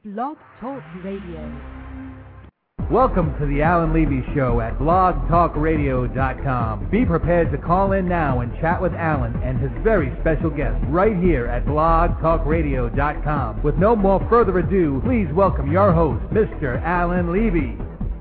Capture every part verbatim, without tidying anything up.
Blog Talk Radio. Welcome to the Alan Levy Show at blog talk radio dot com. Be prepared to call in now and chat with Alan and his very special guest right here at blog talk radio dot com. With no more further ado, please welcome your host, Mister Alan Levy.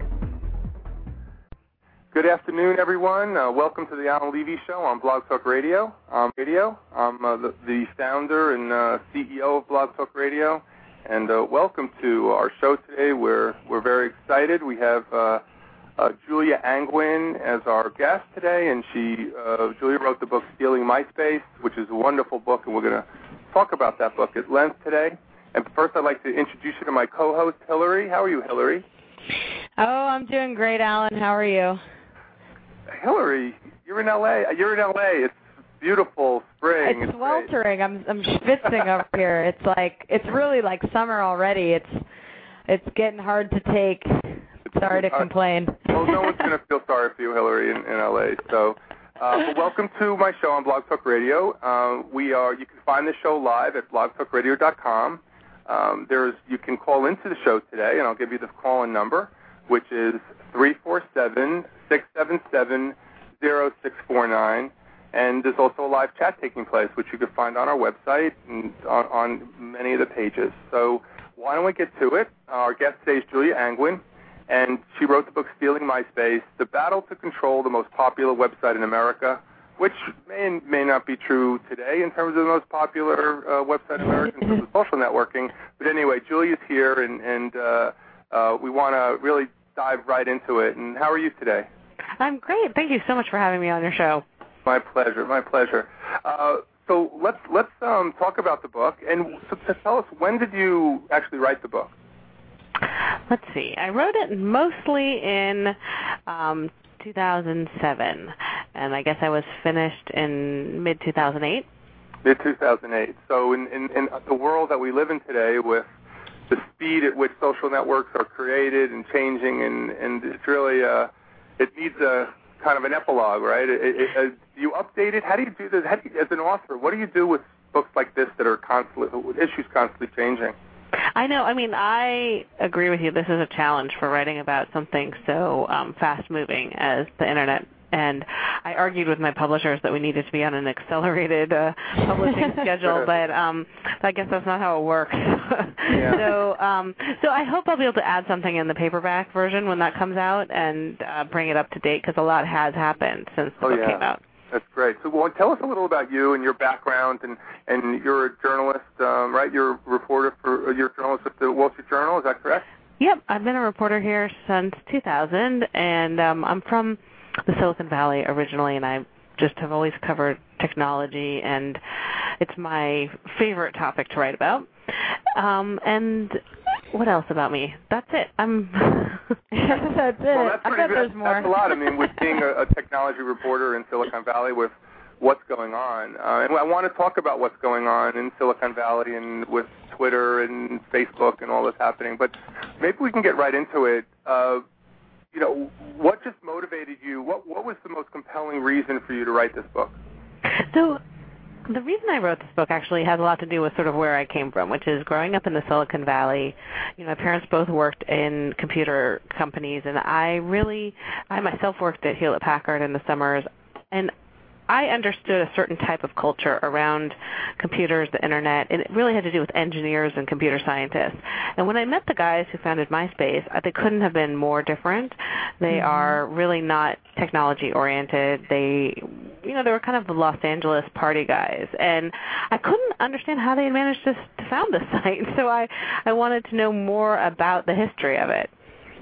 Good afternoon, everyone. Uh, welcome to the Alan Levy Show on Blog Talk Radio. Um, radio. I'm uh, the, the founder and uh, C E O of Blog Talk Radio. And uh, welcome to our show today. We're we're very excited. We have uh, uh, Julia Angwin as our guest today, and she uh, Julia wrote the book Stealing MySpace, which is a wonderful book, and we're going to talk about that book at length today. And first, I'd like to introduce you to my co-host, Hillary. How are you, Hillary? Oh, I'm doing great, Alan. How are you? Hillary, you're in L A. You're in L A. It's beautiful spring. It's, it's sweltering. I'm I'm schwitzing up here. It's like it's really like summer already. It's it's getting hard to take. Sorry to complain. Well, no one's going to feel sorry for you, Hillary, in, in L A. So, uh, well, welcome to my show on Blog Talk Radio. Uh, we are. You can find the show live at blog talk radio dot com. Um, there's you can call into the show today, and I'll give you the call-in number, which is three four seven, six seven seven, zero six four nine. And there's also a live chat taking place, which you can find on our website and on, on many of the pages. So why don't we get to it? Our guest today is Julia Angwin, and she wrote the book Stealing MySpace, The Battle to Control the Most Popular Website in America, which may and may not be true today in terms of the most popular uh, website in America in terms of social networking. But anyway, Julia's here, and, and uh, uh, we want to really dive right into it. And how are you today? I'm great. Thank you so much for having me on your show. My pleasure, my pleasure. Uh, so let's let's um, talk about the book. And so, so tell us, when did you actually write the book? Let's see. I wrote it mostly in um, two thousand seven, and I guess I was finished in mid two thousand eight. mid two thousand eight. So in, in, in the world that we live in today, with the speed at which social networks are created and changing, and, and it's really uh, it needs a kind of an epilogue, right? It, it, it, do you update it? How do you do this? How do you, as an author, what do you do with books like this that are constantly, with issues constantly changing? I know. I mean, I agree with you. This is a challenge for writing about something so um, fast-moving as the Internet. And I argued with my publishers that we needed to be on an accelerated uh, publishing schedule, but um, I guess that's not how it works. Yeah. So, um, so I hope I'll be able to add something in the paperback version when that comes out and uh, bring it up to date, because a lot has happened since the oh, book yeah. came out. That's great. So, well, tell us a little about you and your background, and, and you're a journalist, um, right? You're a reporter for you're a journalist at the Wall Street Journal. Is that correct? Yep, I've been a reporter here since two thousand, and um, I'm from the Silicon Valley originally, and I just have always covered technology, and it's my favorite topic to write about. Um, and what else about me? That's it. I'm. That's it. Well, that's I pretty bet good. there's more. That's a lot. I mean, with being a, a technology reporter in Silicon Valley, with what's going on, uh, and I want to talk about what's going on in Silicon Valley and with Twitter and Facebook and all that's happening. But maybe we can get right into it. Uh, You know, what just motivated you? What what was the most compelling reason for you to write this book? So the reason I wrote this book actually has a lot to do with sort of where I came from, which is growing up in the Silicon Valley. You know, my parents both worked in computer companies, and I really, I myself worked at Hewlett-Packard in the summers, and I understood a certain type of culture around computers, the Internet, and it really had to do with engineers and computer scientists. And when I met the guys who founded MySpace, they couldn't have been more different. They mm-hmm. are really not technology-oriented. They, you know, they were kind of the Los Angeles party guys. And I couldn't understand how they had managed to, to found this site, so I, I wanted to know more about the history of it.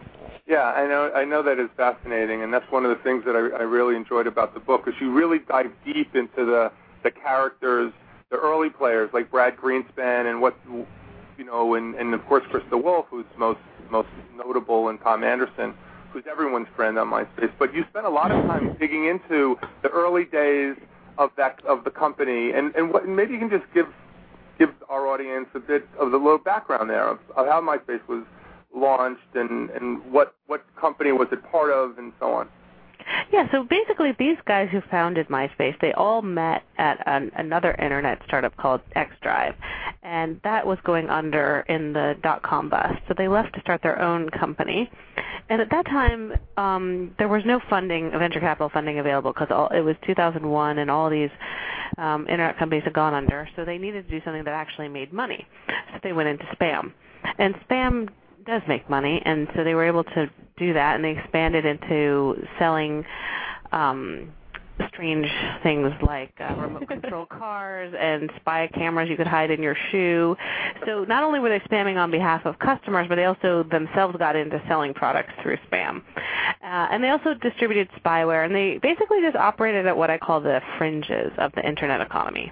Yeah, I know. I know that is fascinating, and that's one of the things that I, I really enjoyed about the book, is you really dive deep into the the characters, the early players like Brad Greenspan, and what you know, and, and of course Chris DeWolf, who's most most notable, and Tom Anderson, who's everyone's friend on MySpace. But you spent a lot of time digging into the early days of that of the company, and and what maybe you can just give give our audience a bit of the little background there of, of how MySpace was launched, and, and what what company was it part of, and so on. Yeah, so basically these guys who founded MySpace, they all met at an, another internet startup called XDrive, and that was going under in the dot-com bust. So they left to start their own company. And at that time, um, there was no funding, venture capital funding available because it was two thousand one and all these um, internet companies had gone under. So they needed to do something that actually made money. So they went into spam. And spam does make money, and so they were able to do that, and they expanded into selling um, strange things like uh, remote control cars and spy cameras you could hide in your shoe. So not only were they spamming on behalf of customers, but they also themselves got into selling products through spam. Uh, and they also distributed spyware, and they basically just operated at what I call the fringes of the internet economy.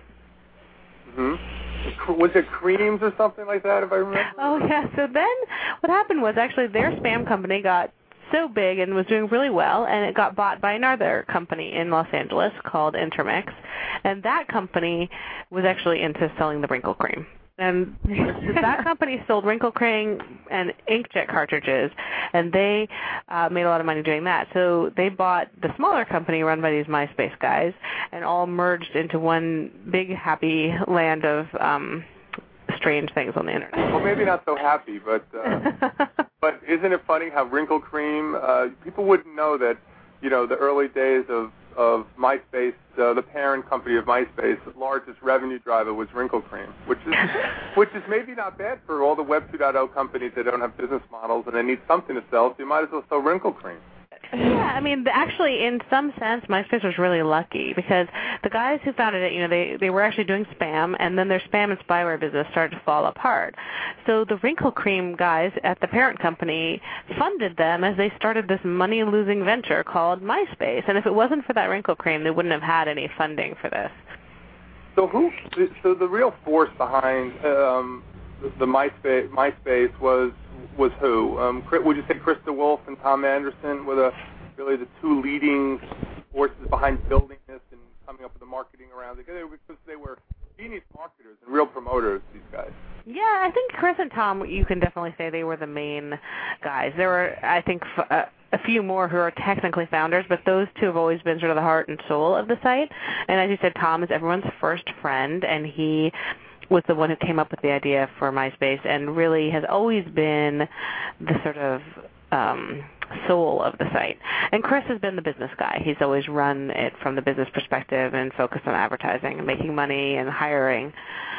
Mm-hmm. Was it Creams or something like that, if I remember? Oh, yeah. So then what happened was actually their spam company got so big and was doing really well, and it got bought by another company in Los Angeles called Intermix. And that company was actually into selling the wrinkle cream. And that company sold wrinkle cream and inkjet cartridges, and they uh, made a lot of money doing that. So they bought the smaller company run by these MySpace guys and all merged into one big happy land of um, strange things on the internet. Well, maybe not so happy, but uh, but isn't it funny how wrinkle cream? Uh, people wouldn't know that, you know, the early days of of MySpace, uh, the parent company of MySpace, the largest revenue driver was wrinkle cream, which is which is maybe not bad for all the Web two point oh companies that don't have business models and they need something to sell, so you might as well sell wrinkle cream. Yeah, I mean, actually, in some sense, MySpace was really lucky because the guys who founded it, you know, they, they were actually doing spam, and then their spam and spyware business started to fall apart. So the wrinkle cream guys at the parent company funded them as they started this money-losing venture called MySpace. And if it wasn't for that wrinkle cream, they wouldn't have had any funding for this. So who? So the real force behind um, the, the MySpace, MySpace was. was who? Um, would you say Chris DeWolf and Tom Anderson were the, really the two leading forces behind building this and coming up with the marketing around it? Because they were genius marketers and real promoters, these guys. Yeah, I think Chris and Tom, you can definitely say they were the main guys. There were, I think, f- uh, a few more who are technically founders, but those two have always been sort of the heart and soul of the site. And as you said, Tom is everyone's first friend, and he was the one who came up with the idea for MySpace and really has always been the sort of um, soul of the site. And Chris has been the business guy. He's always run it from the business perspective and focused on advertising and making money and hiring.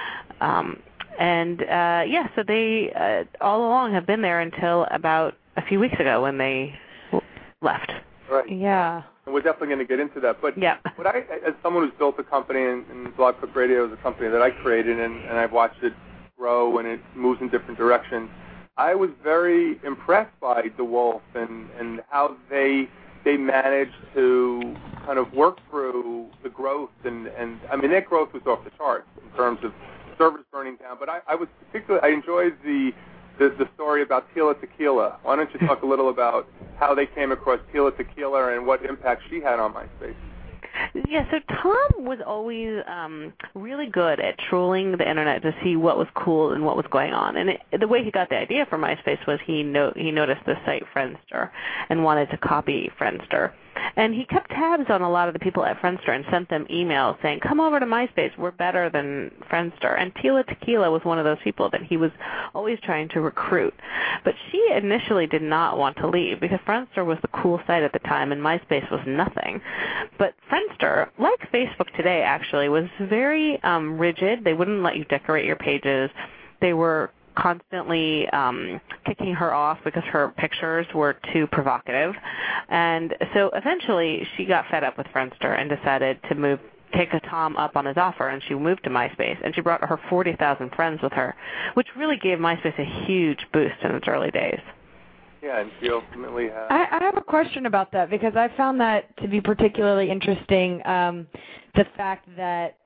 Um, and, uh, yeah, so they uh, all along have been there until about a few weeks ago when they left. Right. Yeah. And we're definitely going to get into that. But yeah. What I, as someone who's built a company, and, and Blog Talk Radio is a company that I created, and, and I've watched it grow and it moves in different directions, I was very impressed by DeWolf and, and how they they managed to kind of work through the growth. And, and I mean, their growth was off the charts in terms of servers burning down. But I, I was particularly, I enjoyed the The, the story about Tila Tequila. Why don't you talk a little about how they came across Tila Tequila and what impact she had on MySpace? Yeah, so Tom was always um, really good at trolling the internet to see what was cool and what was going on. And it, the way he got the idea for MySpace was he no, he noticed the site Friendster and wanted to copy Friendster. And he kept tabs on a lot of the people at Friendster and sent them emails saying, come over to MySpace, we're better than Friendster. And Tila Tequila was one of those people that he was always trying to recruit. But she initially did not want to leave because Friendster was the cool site at the time and MySpace was nothing. But Friendster, like Facebook today actually, was very um, rigid. They wouldn't let you decorate your pages. They were constantly um, kicking her off because her pictures were too provocative. And so eventually she got fed up with Friendster and decided to move, take a Tom up on his offer, and she moved to MySpace. And she brought her forty thousand friends with her, which really gave MySpace a huge boost in its early days. Yeah, and she ultimately had... I, I have a question about that because I found that to be particularly interesting, um, the fact that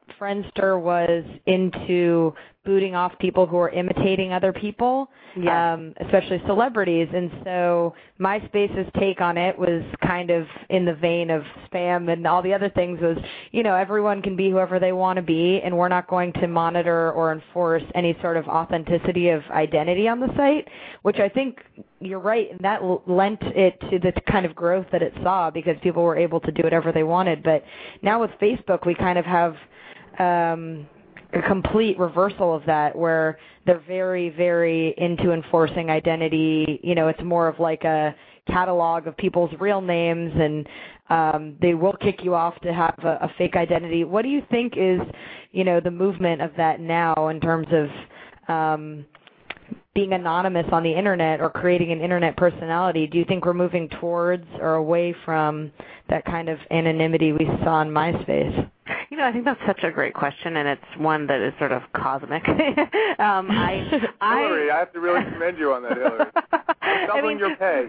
Friendster was into booting off people who are imitating other people, yeah. um, especially celebrities. And so MySpace's take on it was kind of in the vein of spam and all the other things was, you know, everyone can be whoever they want to be, and we're not going to monitor or enforce any sort of authenticity of identity on the site, which I think you're right, and that lent it to the kind of growth that it saw because people were able to do whatever they wanted. But now with Facebook, we kind of have um, a complete reversal of that where they're very, very into enforcing identity. You know, it's more of like a catalog of people's real names, and um, they will kick you off to have a, a fake identity. What do you think is, you know, the movement of that now in terms of um, being anonymous on the Internet or creating an Internet personality? Do you think we're moving towards or away from that kind of anonymity we saw in MySpace? You know, I think that's such a great question, and it's one that is sort of cosmic. um, I, Hillary, I, I have to really commend you on that, Hillary. You're doubling I mean, your pay.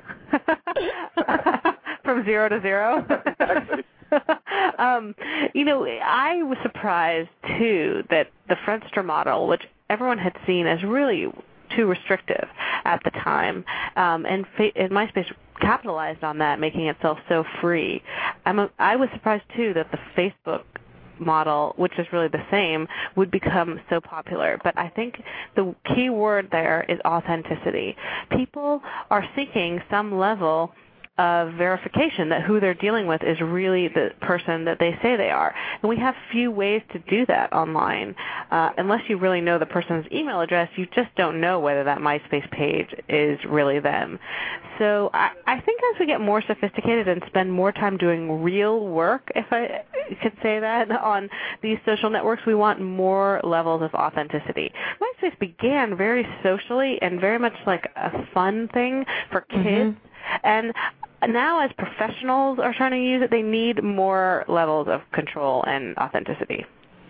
From zero to zero? Exactly. um, you know, I was surprised, too, that the Friendster model, which everyone had seen as really too restrictive at the time, um, and, fa- and MySpace capitalized on that, making itself so free. I'm a, I was surprised, too, that the Facebook model, which is really the same, would become so popular. But I think the key word there is authenticity. People are seeking some level of verification that who they're dealing with is really the person that they say they are. And we have few ways to do that online. Uh, unless you really know the person's email address, you just don't know whether that MySpace page is really them. So I, I think as we get more sophisticated and spend more time doing real work, if I could say that, on these social networks, we want more levels of authenticity. MySpace began very socially and very much like a fun thing for kids. Mm-hmm. And now as professionals are trying to use it, they need more levels of control and authenticity.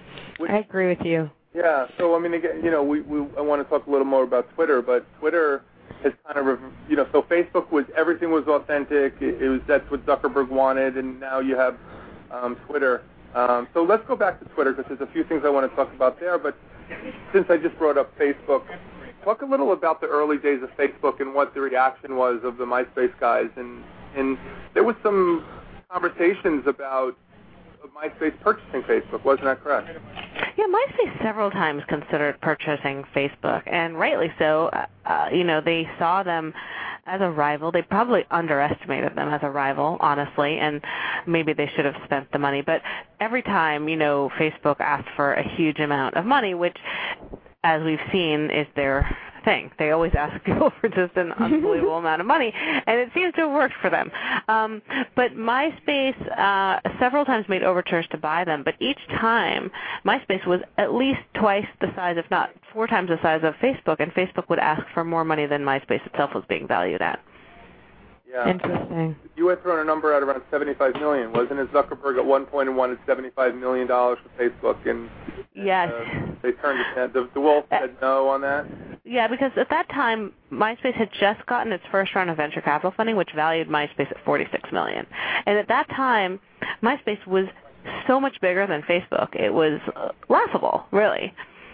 I agree with you. Yeah, so I mean, again, you know, we, we I want to talk a little more about Twitter, but Twitter has kind of, you know, so Facebook was, everything was authentic. It, it was, that's what Zuckerberg wanted, and now you have um, Twitter. Um, so let's go back to Twitter because there's a few things I want to talk about there, but since I just brought up Facebook, talk a little about the early days of Facebook and what the reaction was of the MySpace guys. And, and there was some conversations about MySpace purchasing Facebook. Wasn't that correct? Yeah, MySpace several times considered purchasing Facebook, and rightly so. Uh, you know, they saw them as a rival. They probably underestimated them as a rival, honestly, and maybe they should have spent the money. But every time, you know, Facebook asked for a huge amount of money, which, as we've seen, is their thing. They always ask people for just an unbelievable amount of money, and it seems to have worked for them. Um, but MySpace uh, several times made overtures to buy them, but each time MySpace was at least twice the size, if not four times the size of Facebook, and Facebook would ask for more money than MySpace itself was being valued at. Yeah. Interesting. You had thrown a number out around seventy-five million dollars, wasn't it? Zuckerberg at one point wanted seventy-five million dollars for Facebook, and, and yes. uh, they turned it down. The, the Wolf said no on that. Yeah, because at that time, MySpace had just gotten its first round of venture capital funding, which valued MySpace at forty-six million dollars. And at that time, MySpace was so much bigger than Facebook. It was uh, laughable, really.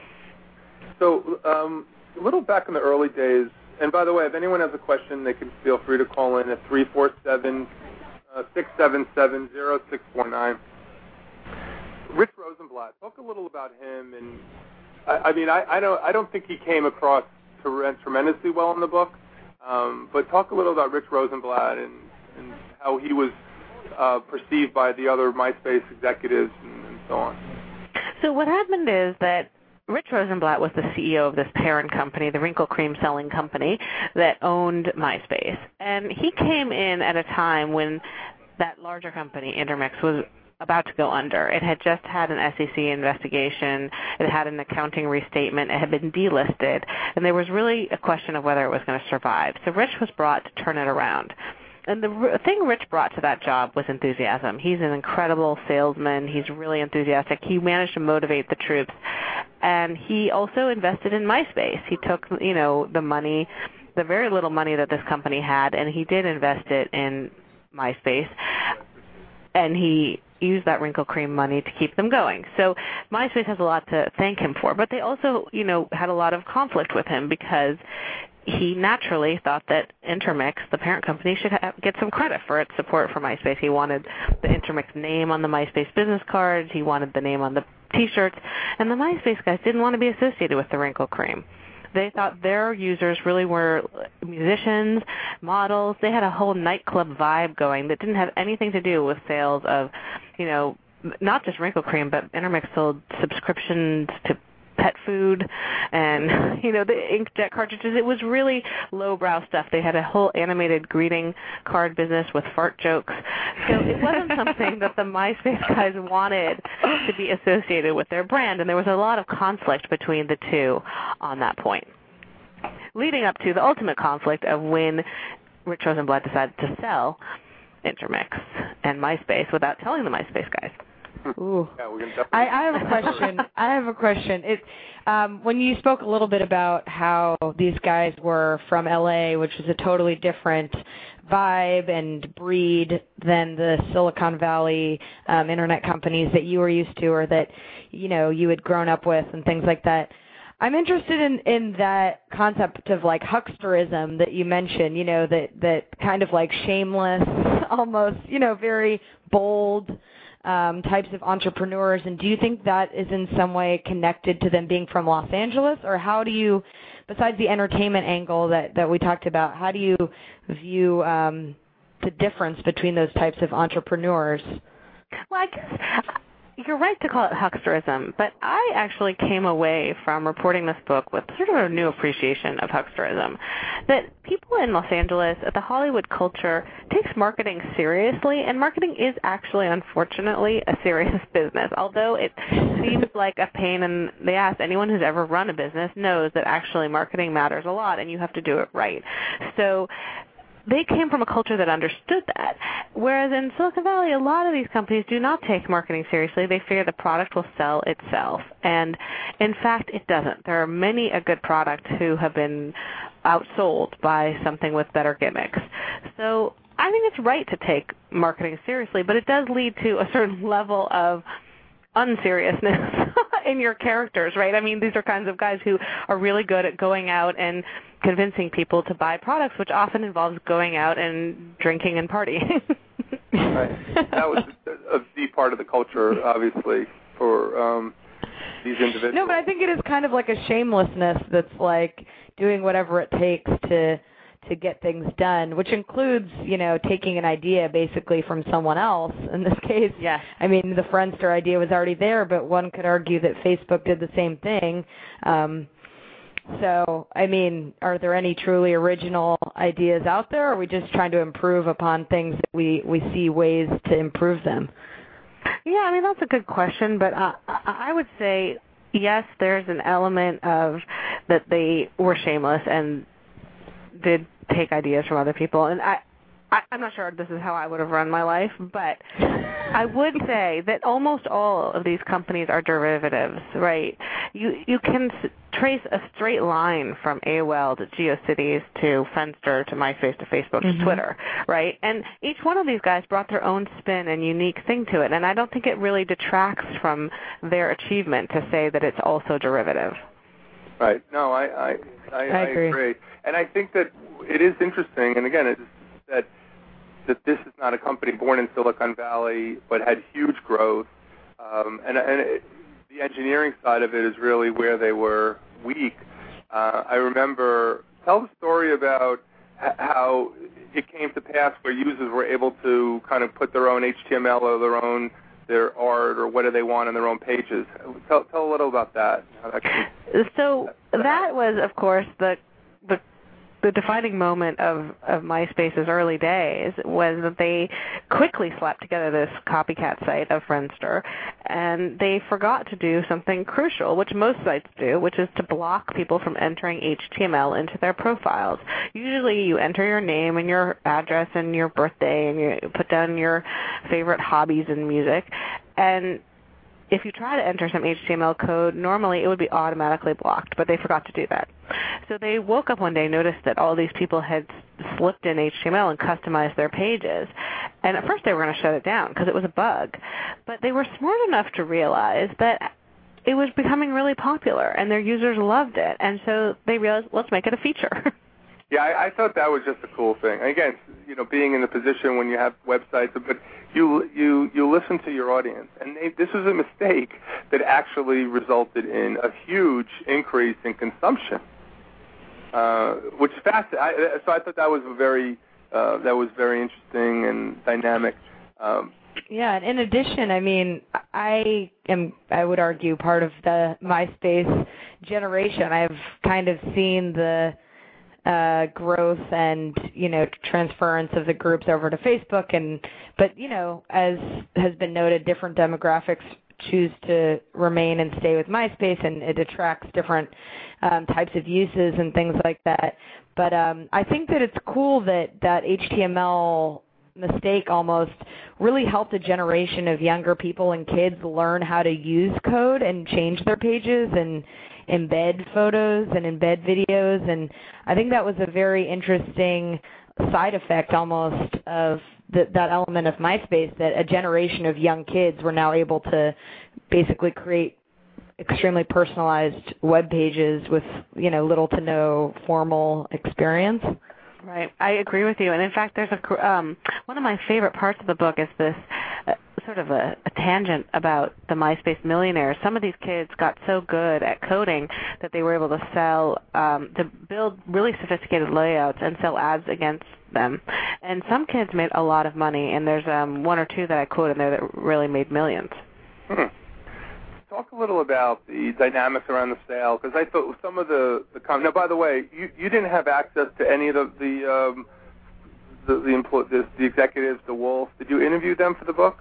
So um, a little back in the early days, and by the way, if anyone has a question, they can feel free to call in at three four seven, six seven seven, zero six four nine. Rich Rosenblatt, talk a little about him. And I, I mean, I, I don't I don't think he came across tremendously well in the book, um, but talk a little about Rich Rosenblatt and, and how he was uh, perceived by the other MySpace executives and, and so on. So what happened is that Rich Rosenblatt was the C E O of this parent company, the Wrinkle Cream Selling Company, that owned MySpace. And he came in at a time when that larger company, Intermix, was about to go under. It had just had an S E C investigation. It had an accounting restatement. It had been delisted. And there was really a question of whether it was going to survive. So Rich was brought to turn it around. And the thing Rich brought to that job was enthusiasm. He's an incredible salesman. He's really enthusiastic. He managed to motivate the troops. And he also invested in MySpace. He took, you know, the money, the very little money that this company had, and he did invest it in MySpace. And he, use that wrinkle cream money to keep them going. So MySpace has a lot to thank him for, but they also, you know, had a lot of conflict with him because he naturally thought that Intermix, the parent company, should have, get some credit for its support for MySpace. He wanted the Intermix name on the MySpace business cards. He wanted the name on the T-shirts. And the MySpace guys didn't want to be associated with the wrinkle cream. They thought their users really were musicians, models. They had a whole nightclub vibe going that didn't have anything to do with sales of, you know, not just wrinkle cream, but Intermix sold subscriptions to pet food and, you know, the inkjet cartridges. It was really lowbrow stuff. They had a whole animated greeting card business with fart jokes. So it wasn't something that the MySpace guys wanted to be associated with their brand, and there was a lot of conflict between the two on that point, leading up to the ultimate conflict of when Rich Rosenblatt decided to sell Intermix and MySpace without telling the MySpace guys. Ooh. Yeah, we can I, I have a question. I have a question. It, um, when you spoke a little bit about how these guys were from L A, which was a totally different vibe and breed than the Silicon Valley um, internet companies that you were used to or that, you know, you had grown up with and things like that, I'm interested in, in that concept of like hucksterism that you mentioned, you know, that, that kind of like shameless, almost, you know, very bold Um, types of entrepreneurs, and do you think that is in some way connected to them being from Los Angeles, or how do you, besides the entertainment angle that, that we talked about, how do you view um, the difference between those types of entrepreneurs? Well, I guess you're right to call it hucksterism, but I actually came away from reporting this book with sort of a new appreciation of hucksterism, that people in Los Angeles, the Hollywood culture, takes marketing seriously, and marketing is actually, unfortunately, a serious business. Although it seems like a pain in the ass, anyone who's ever run a business knows that actually marketing matters a lot, and you have to do it right. So they came from a culture that understood that. Whereas in Silicon Valley, a lot of these companies do not take marketing seriously. They fear the product will sell itself. And in fact, it doesn't. There are many a good product who have been outsold by something with better gimmicks. So I think it's right to take marketing seriously, but it does lead to a certain level of unseriousness in your characters, right? I mean, these are kinds of guys who are really good at going out and convincing people to buy products, which often involves going out and drinking and partying. Right. That was a deep part of the culture, obviously, for um, these individuals. No, but I think it is kind of like a shamelessness that's like doing whatever it takes to to get things done, which includes, you know, taking an idea basically from someone else. In this case, yeah. I mean, the Friendster idea was already there, but one could argue that Facebook did the same thing. Um, so, I mean, are there any truly original ideas out there, or are we just trying to improve upon things that we, we see ways to improve them? Yeah, I mean, that's a good question, but uh, I would say, yes, there's an element of that they were shameless and did take ideas from other people, and I, I, I'm not sure this is how I would have run my life, but I would say that almost all of these companies are derivatives, right? You you can s- trace a straight line from A O L to GeoCities to Friendster to MySpace to Facebook mm-hmm. to Twitter, right? And each one of these guys brought their own spin and unique thing to it, and I don't think it really detracts from their achievement to say that it's also derivative. Right. No, I I, I, I, I agree. agree. And I think that it is interesting, and again, it's that that this is not a company born in Silicon Valley, but had huge growth, um, and, and it, the engineering side of it is really where they were weak. Uh, I remember, tell the story about h- how it came to pass where users were able to kind of put their own H T M L or their own their art or what do they want on their own pages. Tell, tell a little about that. How that came. So that was, of course, the the the defining moment of, of MySpace's early days was that they quickly slapped together this copycat site of Friendster, and they forgot to do something crucial, which most sites do, which is to block people from entering H T M L into their profiles. Usually you enter your name and your address and your birthday, and you put down your favorite hobbies and music, and if you try to enter some H T M L code, normally it would be automatically blocked, but they forgot to do that. So they woke up one day, noticed that all these people had slipped in H T M L and customized their pages. And at first they were going to shut it down because it was a bug. But they were smart enough to realize that it was becoming really popular and their users loved it. And so they realized, let's make it a feature. Yeah, I, I thought that was just a cool thing. Again, you know, being in the position when you have websites, but you you you listen to your audience, and they, this was a mistake that actually resulted in a huge increase in consumption, uh, which is fascinating. So I thought that was a very uh, that was very interesting and dynamic. Um, Yeah, and in addition, I mean, I am, I would argue, part of the MySpace generation. I've kind of seen the uh, growth and, you know, transference of the groups over to Facebook, and but, you know, as has been noted, different demographics choose to remain and stay with MySpace, and it attracts different um, types of uses and things like that. But um, I think that it's cool that that H T M L mistake almost really helped a generation of younger people and kids learn how to use code and change their pages and embed photos and embed videos. And I think that was a very interesting side effect almost of the, that element of MySpace, that a generation of young kids were now able to basically create extremely personalized web pages with, you know, little to no formal experience. Right. I agree with you. And in fact, there's a um, one of my favorite parts of the book is this uh, sort of a, a tangent about the MySpace millionaires. Some of these kids got so good at coding that they were able to sell, um, to build really sophisticated layouts and sell ads against them. And some kids made a lot of money, and there's um, one or two that I quote in there that really made millions. Hmm. Talk a little about the dynamics around the sale, because I thought some of the, the com- now, by the way, you, you didn't have access to any of the the um, the, the, empl- the the executives, the Wolf. Did you interview them for the book?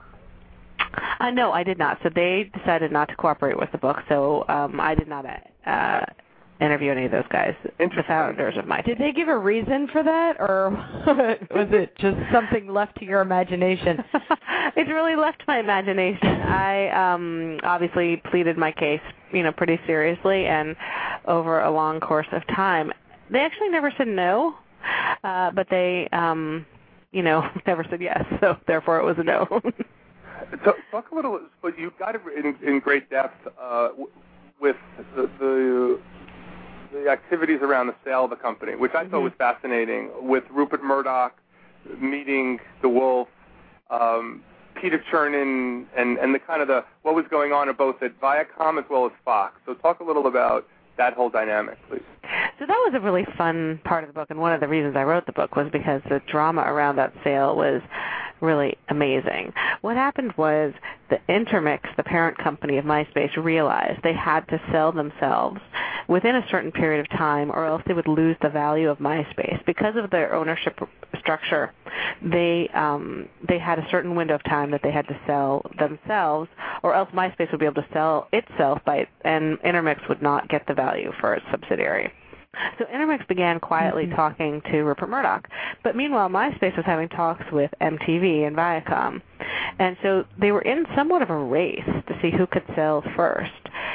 Uh, no, I did not. So they decided not to cooperate with the book, so um, I did not uh, interview any of those guys, the founders of MySpace. Did they give a reason for that, or was it just something left to your imagination? It's really left to my imagination. I um, obviously pleaded my case, you know, pretty seriously and over a long course of time. They actually never said no, uh, but they, um, you know, never said yes, so therefore it was a no. So, talk a little, but you got it in, in great depth uh, with the, the the activities around the sale of the company, which I mm-hmm. thought was fascinating, with Rupert Murdoch meeting the Wolf, um, Peter Chernin, and, and the kind of the what was going on at both at Viacom as well as Fox. So talk a little about that whole dynamic, please. So that was a really fun part of the book, and one of the reasons I wrote the book was because the drama around that sale was really amazing. What happened was the Intermix, the parent company of MySpace, realized they had to sell themselves within a certain period of time, or else they would lose the value of MySpace. Because of their ownership structure, they um, they had a certain window of time that they had to sell themselves, or else MySpace would be able to sell itself, by, and Intermix would not get the value for its subsidiary. So Intermix began quietly mm-hmm. talking to Rupert Murdoch. But meanwhile, MySpace was having talks with M T V and Viacom. And so they were in somewhat of a race to see who could sell first.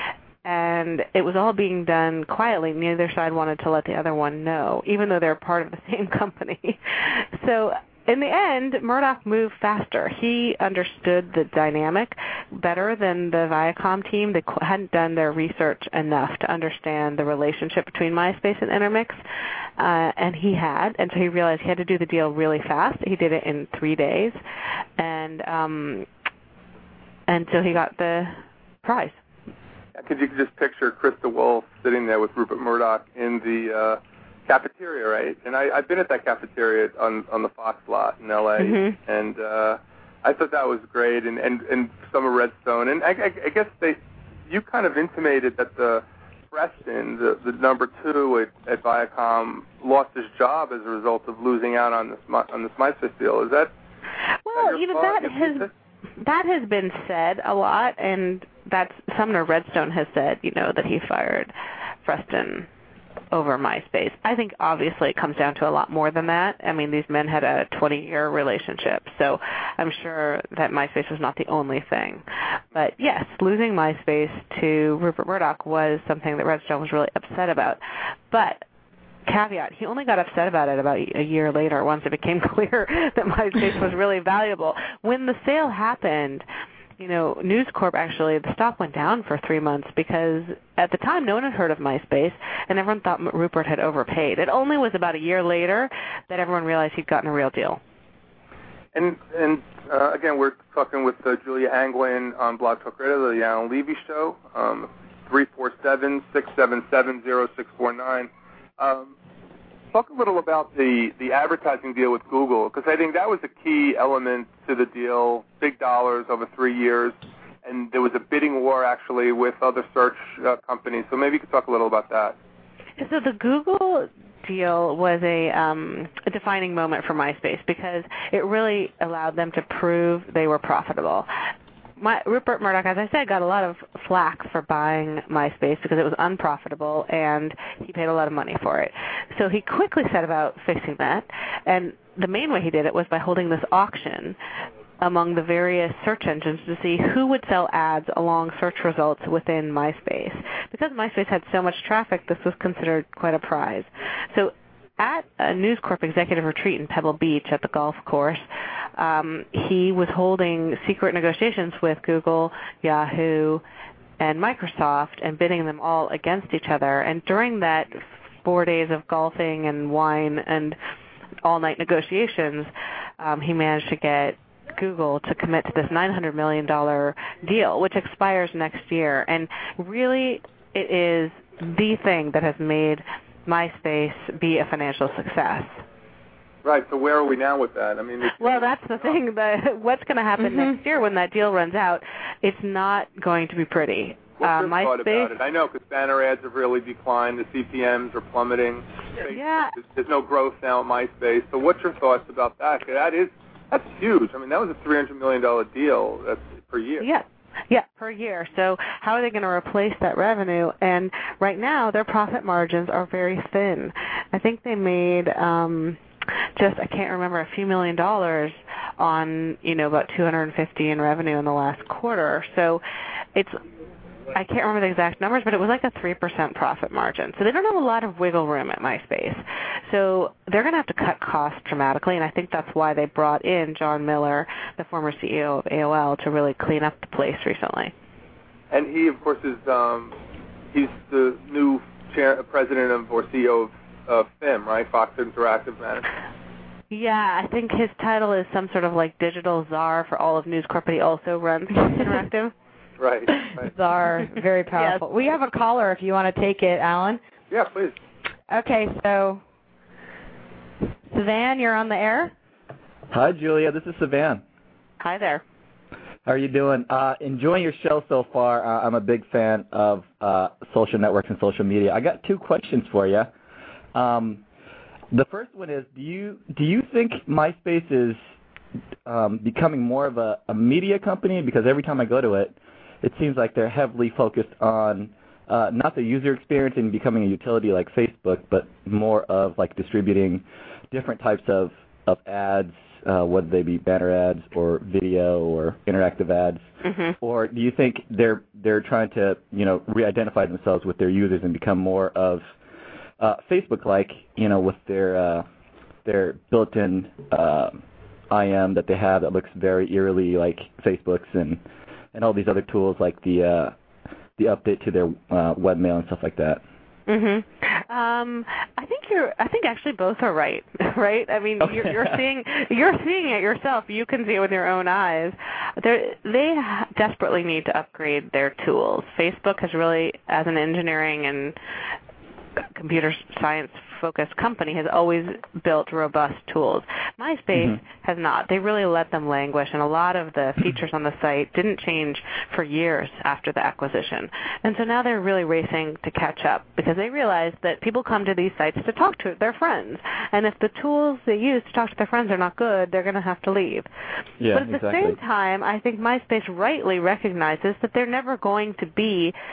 And it was all being done quietly. Neither side wanted to let the other one know, even though they're part of the same company. So in the end, Murdoch moved faster. He understood the dynamic better than the Viacom team. They hadn't done their research enough to understand the relationship between MySpace and Intermix, uh, and he had. And so he realized he had to do the deal really fast. He did it in three days, and um, and so he got the prize. Because you could just picture Krista Wolf sitting there with Rupert Murdoch in the uh, cafeteria, right? And I, I've been at that cafeteria on on the Fox lot in L A, mm-hmm. and uh, I thought that was great. And, and, and some of Redstone, and I, I, I guess they, you kind of intimated that the Preston, the, the number two at, at Viacom, lost his job as a result of losing out on this on this MySpace deal. Is that? Well, that you know thought? that has that has been said a lot, and that's Sumner Redstone has said, you know, that he fired Preston over MySpace. I think obviously it comes down to a lot more than that. I mean, these men had a twenty-year relationship, so I'm sure that MySpace was not the only thing. But yes, losing MySpace to Rupert Murdoch was something that Redstone was really upset about. But caveat, he only got upset about it about a year later once it became clear that MySpace was really valuable. When the sale happened, you know, News Corp actually, the stock went down for three months because at the time no one had heard of MySpace and everyone thought Rupert had overpaid. It only was about a year later that everyone realized he'd gotten a real deal. And, and uh, again, we're talking with uh, Julia Angwin on Blog Talk Radio, the Alan Levy Show, um, three four seven, six seven seven, zero six four nine. Um, talk a little about the, the advertising deal with Google, because I think that was a key element to the deal, big dollars over three years, and there was a bidding war actually with other search uh, companies. So maybe you could talk a little about that. So the Google deal was a, um, a defining moment for MySpace because it really allowed them to prove they were profitable. My, Rupert Murdoch, as I said, got a lot of flack for buying MySpace because it was unprofitable and he paid a lot of money for it. So he quickly set about fixing that, and the main way he did it was by holding this auction among the various search engines to see who would sell ads along search results within MySpace. Because MySpace had so much traffic, this was considered quite a prize. So at a News Corp executive retreat in Pebble Beach at the golf course, um, he was holding secret negotiations with Google, Yahoo, and Microsoft and bidding them all against each other. And during that four days of golfing and wine and all-night negotiations, um, he managed to get Google to commit to this nine hundred million dollars deal, which expires next year. And really, it is the thing that has made MySpace be a financial success. Right. So where are we now with that? I mean, well, that's the thing. The, what's going to happen mm-hmm. next year when that deal runs out? It's not going to be pretty. What's your uh, thought MySpace, about it? I know because banner ads have really declined. The C P Ms are plummeting. Yeah. There's, there's no growth now in MySpace. So what's your thoughts about that? That is that's huge. I mean, that was a three hundred million dollars deal that's per year. Yeah. Yeah, per year. So how are they going to replace that revenue? And right now, their profit margins are very thin. I think they made um, just, I can't remember, a few million dollars on, you know, about two hundred fifty in revenue in the last quarter. So it's, I can't remember the exact numbers, but it was like a three percent profit margin. So they don't have a lot of wiggle room at MySpace. So they're going to have to cut costs dramatically, and I think that's why they brought in John Miller, the former C E O of A O L, to really clean up the place recently. And he, of course, is um, he's the new chair, president of or C E O of uh, F I M, right? Fox Interactive Management. Yeah, I think his title is some sort of like digital czar for all of News Corp, but he also runs Fox Interactive. Right, right. Czar, very powerful. Yes. We have a caller if you want to take it, Alan. Yeah, please. Okay, so Savan, you're on the air. Hi, Julia. This is Savan. Hi there. How are you doing? Uh, enjoying your show so far. Uh, I'm a big fan of uh, social networks and social media. I got two questions for you. Um, the first one is, do you do you think MySpace is um, becoming more of a, a media company? Because every time I go to it, it seems like they're heavily focused on uh, not the user experience and becoming a utility like Facebook, but more of like distributing different types of, of ads, uh, whether they be banner ads or video or interactive ads. Mm-hmm. Or do you think they're they're trying to, you know, re-identify themselves with their users and become more of uh, Facebook-like, you know, with their uh, their built-in uh, I M that they have that looks very eerily like Facebook's and and all these other tools like the uh, the update to their uh, webmail and stuff like that. Mhm. Um, I think you're. I think actually both are right. Right. I mean, Okay. you're, you're seeing you're seeing it yourself. You can see it with your own eyes. They're, they desperately need to upgrade their tools. Facebook has really, as an engineering and computer science focused company, has always built robust tools. MySpace Mm-hmm. has not. They really let them languish, and a lot of the features on the site didn't change for years after the acquisition. And so now they're really racing to catch up because they realize that people come to these sites to talk to their friends. And if the tools they use to talk to their friends are not good, they're going to have to leave. Yeah, but at the exactly. same time, I think MySpace rightly recognizes that they're never going to be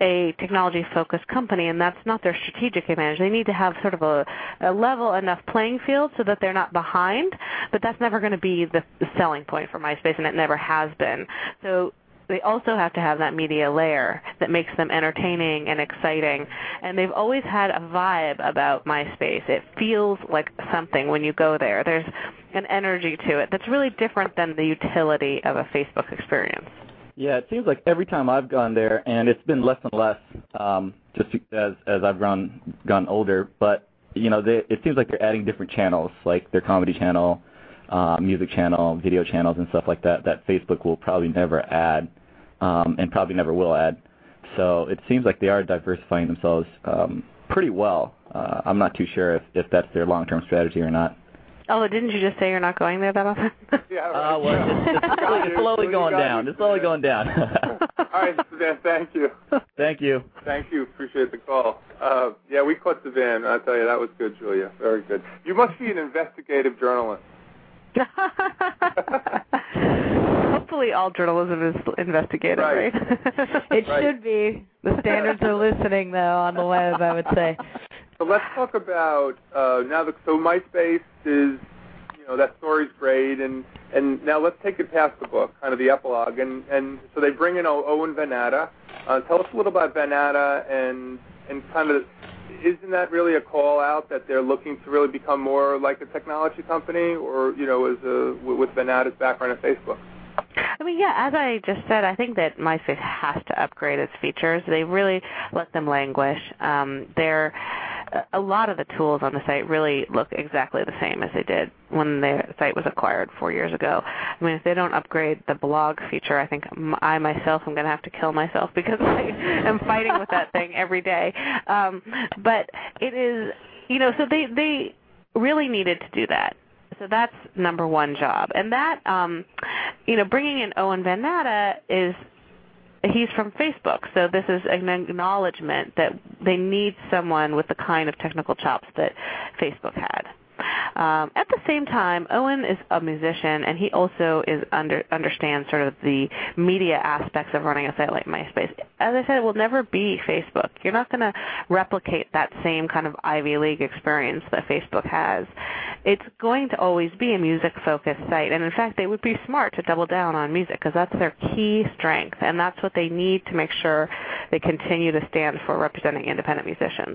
a technology-focused company, and that's not their strategic advantage. They need to have sort of a, a level enough playing field so that they're not behind, but that's never going to be the, the selling point for MySpace, and it never has been. So they also have to have that media layer that makes them entertaining and exciting. And they've always had a vibe about MySpace. It feels like something when you go there. There's an energy to it that's really different than the utility of a Facebook experience. Yeah, it seems like every time I've gone there, and it's been less and less um, just as as I've grown gone older, but you know, they, it seems like they're adding different channels, like their comedy channel, uh, music channel, video channels, and stuff like that, that Facebook will probably never add, um, and probably never will add. So it seems like they are diversifying themselves um, pretty well. Uh, I'm not too sure if, if that's their long-term strategy or not. Oh, didn't you just say you're not going there that often? Yeah, right. Uh, well, it's, it's, slowly, it's slowly going down. It's slowly going down. All right, Suzanne, thank you. Thank you. Thank you. Appreciate the call. Uh, yeah, we caught Suzanne. I'll tell you, that was good, Julia. Very good. You must be an investigative journalist. Hopefully all journalism is investigative, right? Right. It Right. should be. The standards are listening, though, on the web, I would say. So let's talk about uh, now. The, so MySpace is, you know, that story's great, and, and now let's take it past the book, kind of the epilogue, and, and so they bring in o- Owen Van Natta. Uh, tell us a little about Van Natta, and and kind of, isn't that really a call out that they're looking to really become more like a technology company, or you know, as a, with Van Natta's background at Facebook? I mean, yeah, as I just said, I think that MySpace has to upgrade its features. They really let them languish. Um, they're a lot of the tools on the site really look exactly the same as they did when the site was acquired four years ago. I mean, if they don't upgrade the blog feature, I think I myself am going to have to kill myself because I am fighting with that thing every day. Um, but it is, you know, so they, they really needed to do that. So that's number one job. And that, um, you know, bringing in Owen Van Natta is, he's from Facebook, so this is an acknowledgement that they need someone with the kind of technical chops that Facebook had. Um, at the same time, Owen is a musician, and he also is under, understands sort of the media aspects of running a site like MySpace. As I said, it will never be Facebook. You're not going to replicate that same kind of Ivy League experience that Facebook has. It's going to always be a music-focused site, and in fact, they would be smart to double down on music because that's their key strength, and that's what they need to make sure they continue to stand for, representing independent musicians.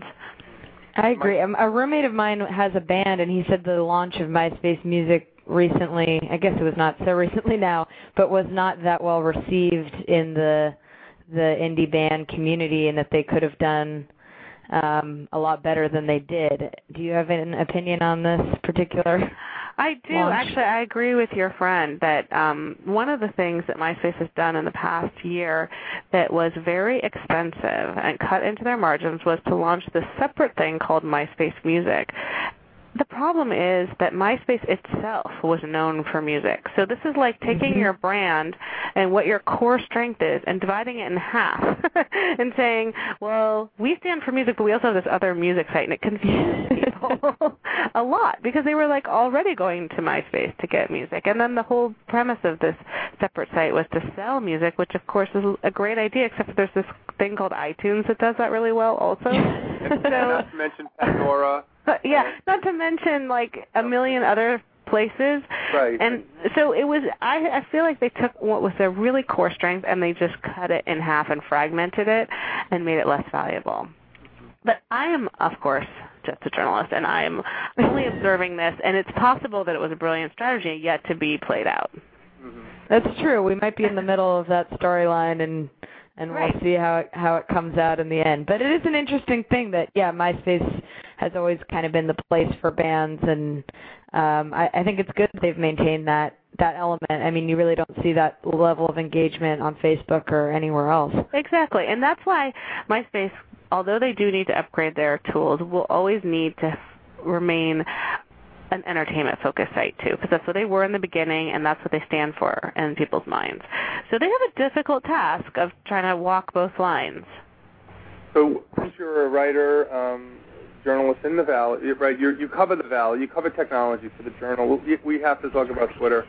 I agree. Um, a roommate of mine has a band, and he said the launch of MySpace Music recently, I guess it was not so recently now, but was not that well received in the the indie band community, and that they could have done um, a lot better than they did. Do you have an opinion on this particular I do. launch? Actually, I agree with your friend that um, one of the things that MySpace has done in the past year that was very expensive and cut into their margins was to launch this separate thing called MySpace Music. The problem is that MySpace itself was known for music. So this is like taking mm-hmm. your brand and what your core strength is and dividing it in half and saying, well, we stand for music, but we also have this other music site. And it confused people a lot because they were like already going to MySpace to get music. And then the whole premise of this separate site was to sell music, which of course is a great idea, except for there's this thing called iTunes that does that really well also. And so, not to mention Pandora. But yeah, not to mention like a million other places. Right. And so it was, I, I feel like they took what was their really core strength and they just cut it in half and fragmented it and made it less valuable. But I am, of course, just a journalist, and I am only observing this, and it's possible that it was a brilliant strategy yet to be played out. Mm-hmm. That's true. We might be in the middle of that storyline, and and Right. we'll see how it, how it comes out in the end. But it is an interesting thing that, yeah, MySpace has always kind of been the place for bands, and um, I, I think it's good that they've maintained that, that element. I mean, you really don't see that level of engagement on Facebook or anywhere else. Exactly, and that's why MySpace, although they do need to upgrade their tools, will always need to remain an entertainment-focused site, too, because that's what they were in the beginning, and that's what they stand for in people's minds. So they have a difficult task of trying to walk both lines. So since you're a writer, um, journalist in the Valley, right? You're, you cover the Valley, you cover technology for the Journal. We, we have to talk about Twitter.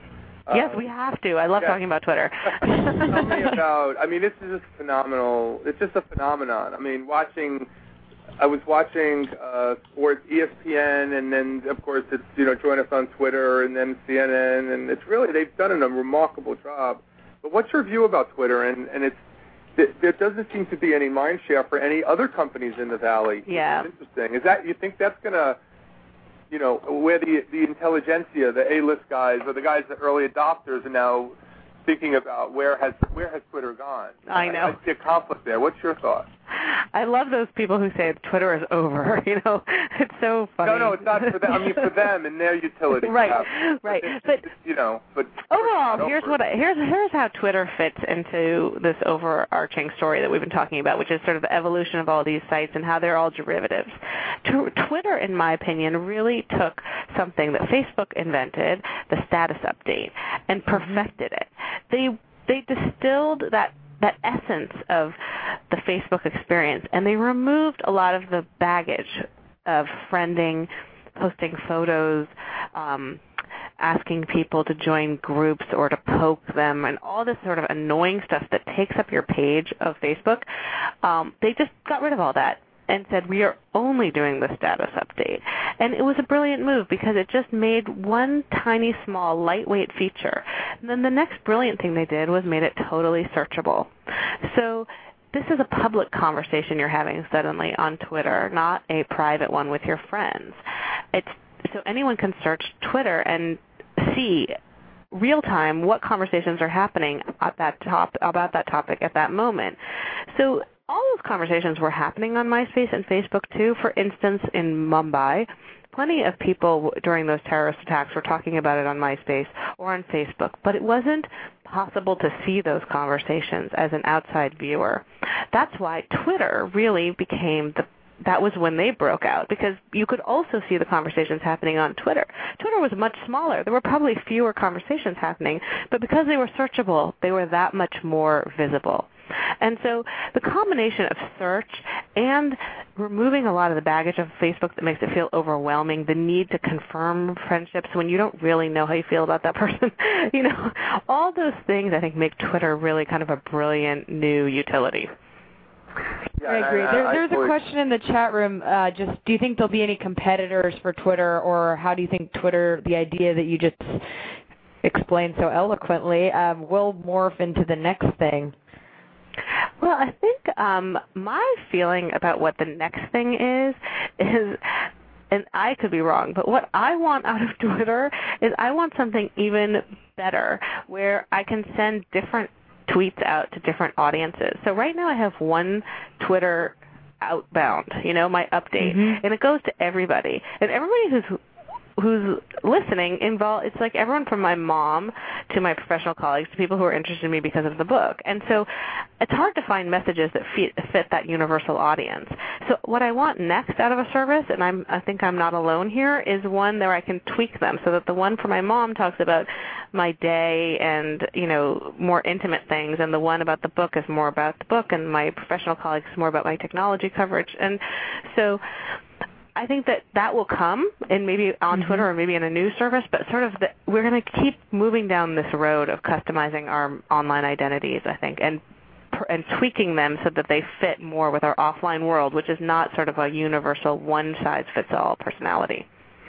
Yes, we have to. I love yeah. talking about Twitter. Tell me about, I mean, this is just phenomenal. It's just a phenomenon. I mean, watching, I was watching uh, sports, E S P N, and then, of course, it's, you know, join us on Twitter, and then C N N, and it's really, they've done a remarkable job. But what's your view about Twitter? And, and it's, there doesn't seem to be any mind share for any other companies in the Valley. Yeah. It's interesting. Is that, you think that's going to, you know, where the the intelligentsia, the A-list guys, or the guys, the early adopters, are now thinking about where has where has Twitter gone? I know. I, I see a conflict there. What's your thought? I love those people who say Twitter is over. You know, it's so funny. No, no, it's not for them. I mean, for them and their utility. Right, perhaps. right. But, But you know, but overall, here's what I, here's here's how Twitter fits into this overarching story that we've been talking about, which is sort of the evolution of all these sites and how they're all derivatives. T- Twitter, in my opinion, really took something that Facebook invented, the status update, and perfected it. They they distilled that that essence of the Facebook experience, and they removed a lot of the baggage of friending, posting photos, um, asking people to join groups or to poke them, and all this sort of annoying stuff that takes up your page of Facebook. Um, they just got rid of all that and said, we are only doing the status update. And it was a brilliant move because it just made one tiny, small, lightweight feature. And then the next brilliant thing they did was made it totally searchable. So this is a public conversation you're having suddenly on Twitter, not a private one with your friends. It's, so anyone can search Twitter and see real time what conversations are happening at that top, about that topic at that moment. So all those conversations were happening on MySpace and Facebook too. For instance, in Mumbai, plenty of people during those terrorist attacks were talking about it on MySpace or on Facebook, but it wasn't possible to see those conversations as an outside viewer. That's why Twitter really became the that was when they broke out, because you could also see the conversations happening on Twitter. Twitter was much smaller. There were probably fewer conversations happening, but because they were searchable, they were that much more visible. And so the combination of search and removing a lot of the baggage of Facebook that makes it feel overwhelming, the need to confirm friendships when you don't really know how you feel about that person, you know, all those things I think make Twitter really kind of a brilliant new utility. Yeah, I agree. I, I, there, there's I a question in the chat room. Uh, just, do you think there'll be any competitors for Twitter, or how do you think Twitter, the idea that you just explained so eloquently, um, will morph into the next thing? Well, I think um, my feeling about what the next thing is is, and I could be wrong, but what I want out of Twitter is I want something even better, where I can send different tweets out to different audiences. So right now I have one Twitter outbound, you know, my update, mm-hmm. and it goes to everybody. And everybody who's who's listening involved, it's like everyone from my mom to my professional colleagues to people who are interested in me because of the book. And so it's hard to find messages that fit, fit that universal audience. So what I want next out of a service, and I'm, I think I'm not alone here, is one where I can tweak them so that the one for my mom talks about my day and, you know, more intimate things, and the one about the book is more about the book, and my professional colleagues is more about my technology coverage. And so I think that that will come, and maybe on mm-hmm. Twitter or maybe in a news service, but sort of the, we're going to keep moving down this road of customizing our online identities, I think, and and tweaking them so that they fit more with our offline world, which is not sort of a universal one-size-fits-all personality.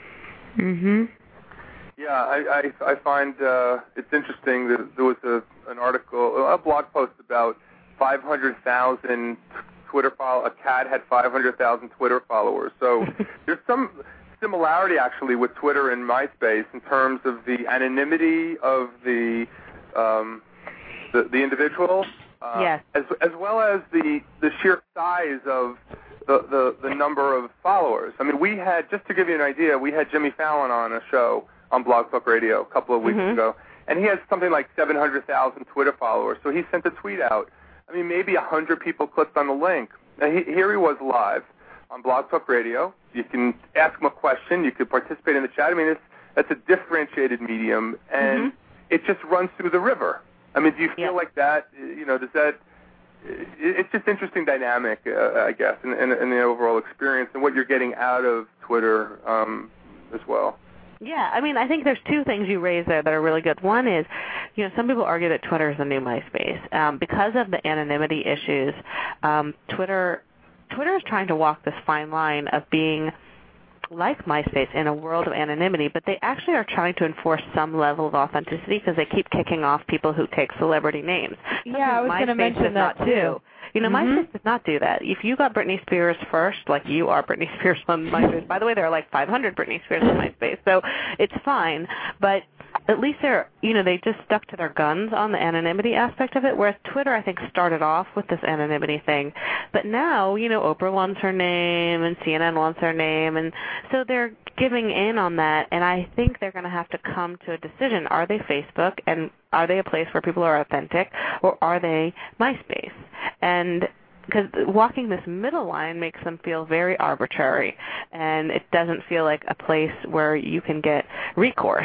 Mm-hmm. Yeah, I, I, I find uh, it's interesting that there was a, an article, a blog post about five hundred thousand Twitter follow. A cat had five hundred thousand Twitter followers. So there's some similarity actually with Twitter and MySpace in terms of the anonymity of the um, the, the individual, uh, yes. as as well as the the sheer size of the, the the number of followers. I mean, we had, just to give you an idea, we had Jimmy Fallon on a show on Blog Talk Radio a couple of weeks mm-hmm. ago, and he has something like seven hundred thousand Twitter followers. So he sent a tweet out. I mean, maybe one hundred people clicked on the link. Now, he, here he was live on Blog Talk Radio. You can ask him a question. You could participate in the chat. I mean, it's, that's a differentiated medium, and mm-hmm. it just runs through the river. I mean, do you feel yeah. like that? You know, does that it, – it's just interesting dynamic, uh, I guess, in, in, in the overall experience and what you're getting out of Twitter um, as well. Yeah, I mean, I think there's two things you raised there that are really good. One is, you know, some people argue that Twitter is the new MySpace. Um, because of the anonymity issues, um, Twitter, Twitter is trying to walk this fine line of being like MySpace in a world of anonymity, but they actually are trying to enforce some level of authenticity because they keep kicking off people who take celebrity names. Something yeah, I was going to mention that too. Do. You know, mm-hmm. MySpace does not do that. If you got Britney Spears first, like you are Britney Spears on MySpace, by the way, there are like five hundred Britney Spears on MySpace, so it's fine, but at least they're, you know, they just stuck to their guns on the anonymity aspect of it, whereas Twitter, I think, started off with this anonymity thing. But now, you know, Oprah wants her name and C N N wants her name, and so they're giving in on that, and I think they're going to have to come to a decision. Are they Facebook, and are they a place where people are authentic, or are they MySpace? And because walking this middle line makes them feel very arbitrary, and it doesn't feel like a place where you can get recourse.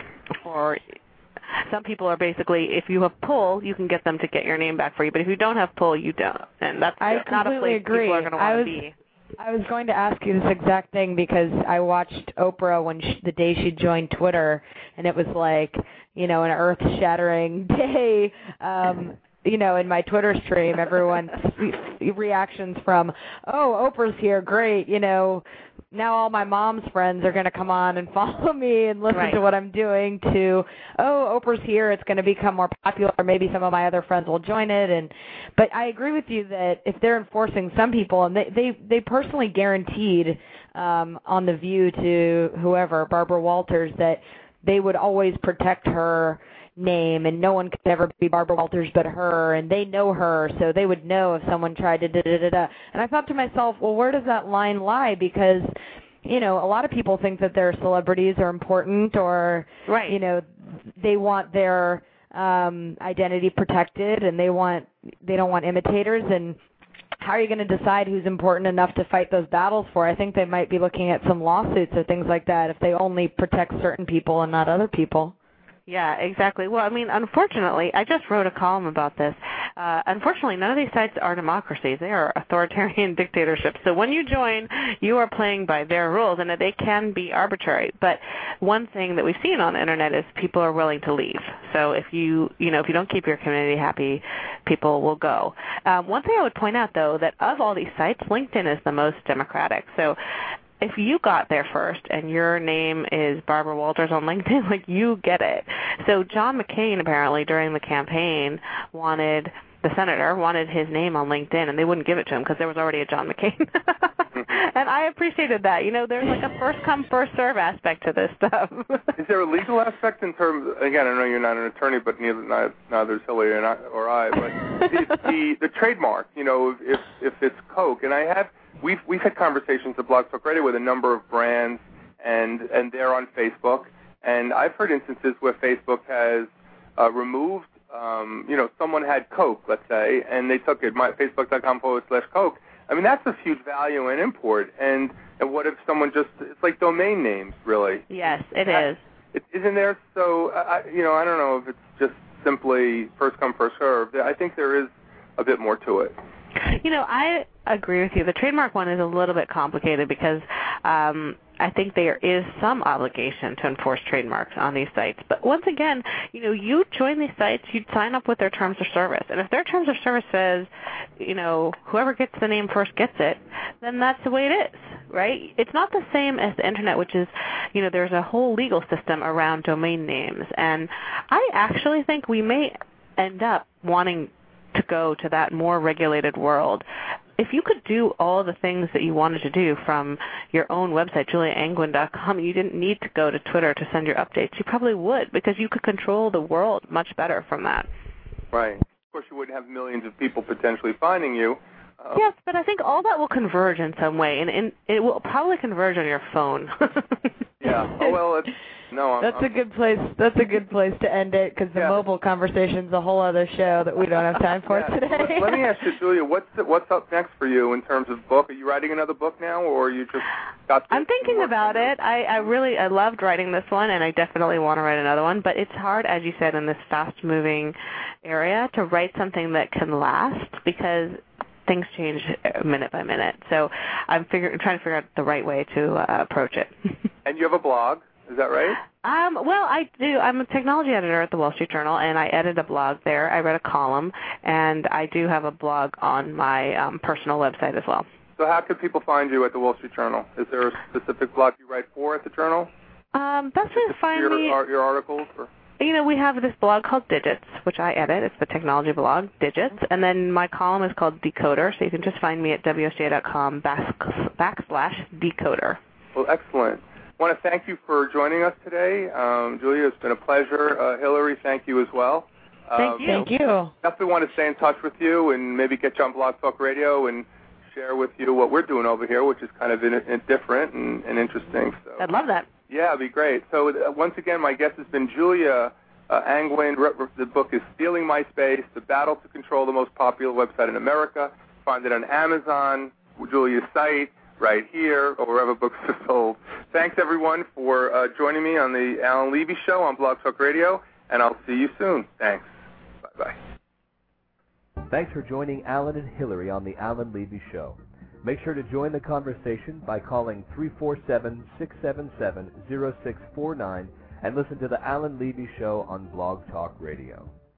Or some people are basically, if you have pull, you can get them to get your name back for you, but if you don't have pull, you don't. And that's I not a place agree. people are going to want to be. I was going to ask you this exact thing because I watched Oprah when she, the day she joined Twitter, and it was like, you know, an earth-shattering day. Um, you know, in my Twitter stream, everyone's reactions from, oh, Oprah's here, great, you know, now all my mom's friends are going to come on and follow me and listen right. to what I'm doing, to, oh, Oprah's here, it's going to become more popular, maybe some of my other friends will join it. And but I agree with you that if they're enforcing some people, and they, they, they personally guaranteed um, on The View to whoever, Barbara Walters, that they would always protect her name, and no one could ever be Barbara Walters but her, and they know her, so they would know if someone tried to da-da-da-da. And I thought to myself, well, where does that line lie? Because, you know, a lot of people think that their celebrities are important, or, right. you know, they want their um, identity protected, and they want they don't want imitators, and how are you going to decide who's important enough to fight those battles for? I think they might be looking at some lawsuits or things like that if they only protect certain people and not other people. Yeah, exactly. Well, I mean, unfortunately, I just wrote a column about this. Uh, unfortunately, none of these sites are democracies. They are authoritarian dictatorships. So when you join, you are playing by their rules, and they can be arbitrary. But one thing that we've seen on the internet is people are willing to leave. So if you, you know, if you don't keep your community happy, people will go. Um, one thing I would point out, though, that of all these sites, LinkedIn is the most democratic. So if you got there first and your name is Barbara Walters on LinkedIn, like, you get it. So John McCain apparently during the campaign wanted, the senator wanted his name on LinkedIn, and they wouldn't give it to him because there was already a John McCain. And I appreciated that. You know, there's like a first come, first serve aspect to this stuff. Is there a legal aspect in terms, again, I know you're not an attorney, but neither, neither is Hillary or, not, or I, but the, the, the trademark, you know, if, if it's Coke, and I have, We've we've had conversations at Blog Talk Radio with a number of brands, and and they're on Facebook. And I've heard instances where Facebook has uh, removed, um, you know, someone had Coke, let's say, and they took it, my, facebook.com forward slash Coke. I mean, that's a huge value in import. And, and what if someone just, it's like domain names, really. Yes, it that, is. It, isn't there? So, I, you know, I don't know if it's just simply first come, first served. I think there is a bit more to it. You know, I agree with you. The trademark one is a little bit complicated because um, I think there is some obligation to enforce trademarks on these sites. But once again, you know, you join these sites, you'd sign up with their terms of service. And if their terms of service says, you know, whoever gets the name first gets it, then that's the way it is, right? It's not the same as the Internet, which is, you know, there's a whole legal system around domain names. And I actually think we may end up wanting to go to that more regulated world. If you could do all the things that you wanted to do from your own website, julia angwin dot com, you didn't need to go to Twitter to send your updates. You probably would, because you could control the world much better from that. Right. Of course, you wouldn't have millions of people potentially finding you. Um, yes, but I think all that will converge in some way, and, and it will probably converge on your phone. Yeah. Oh, well, it's, no, I'm, That's I'm, a good place. That's a good place to end it, because the yeah. mobile conversation's a whole other show that we don't have time for yeah. today. Let, let me ask you, Julia, what's the, what's up next for you in terms of book? Are you writing another book now, or you just got? I'm thinking about it. I, I really I loved writing this one, and I definitely want to write another one. But it's hard, as you said, in this fast-moving area to write something that can last, because things change minute by minute. So I'm figuring, trying to figure out the right way to uh, approach it. And you have a blog Is that right? Um, well, I do. I'm a technology editor at the Wall Street Journal, and I edit a blog there. I read a column, and I do have a blog on my um, personal website as well. So how can people find you at the Wall Street Journal? Is there a specific blog you write for at the Journal? Um, best way to find your, me... Your articles? Or? You know, we have this blog called Digits, which I edit. It's the technology blog, Digits. And then my column is called Decoder, so you can just find me at W S J dot com backslash Decoder. Well, excellent. I want to thank you for joining us today. Um, Julia, it's been a pleasure. Uh, Hillary, thank you as well. Thank um, you. Thank you. Definitely want to stay in touch with you and maybe get you on Blog Talk Radio and share with you what we're doing over here, which is kind of in, in different and, and interesting. So, I'd love that. Yeah, it'd be great. So uh, once again, my guest has been Julia uh, Angwin. The book is Stealing MySpace, The Battle to Control the Most Popular Website in America. Find it on Amazon, Julia's site, right here, or wherever books are sold. Thanks, everyone, for uh, joining me on the Alan Levy Show on Blog Talk Radio, and I'll see you soon. Thanks. Bye-bye. Thanks for joining Alan and Hillary on the Alan Levy Show. Make sure to join the conversation by calling three four seven, six seven seven, zero six four nine and listen to the Alan Levy Show on Blog Talk Radio.